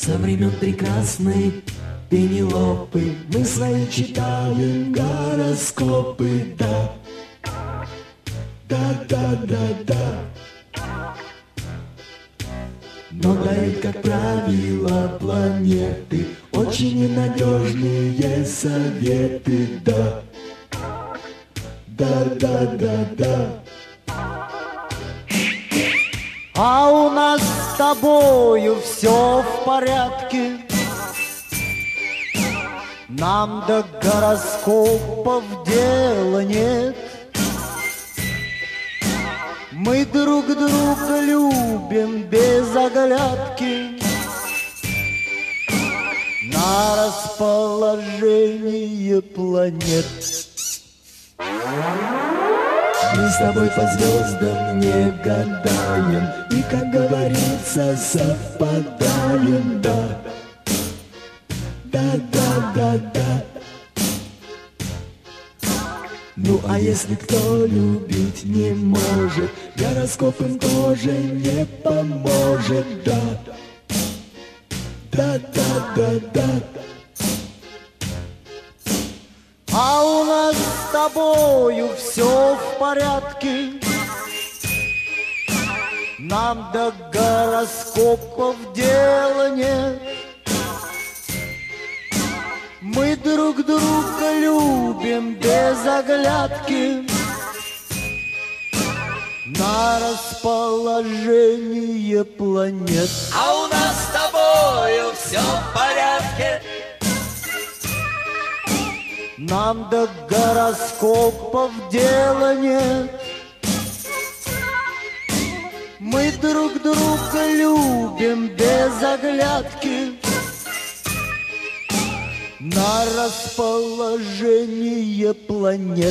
Со времен прекрасной Пенелопы мы свои читаем гороскопы, да. Да. Но дают, как правило, планеты очень ненадежные советы, да. Да. А у нас с тобою все в порядке. Нам до гороскопов дела нет. Мы друг друга любим без оглядки на расположение планет. Мы с тобой по звездам не гадаем и, как говорится, совпадаем, да. Да. Ну а если кто любить не может, гороскоп им тоже не поможет, да. Да. А у нас с тобою все в порядке. Нам до гороскопов дела нет. Мы друг друга любим без оглядки на расположение планет. А у нас с тобою все в порядке. Нам до гороскопов дела нет. Мы друг друга любим без оглядки на расположение планет.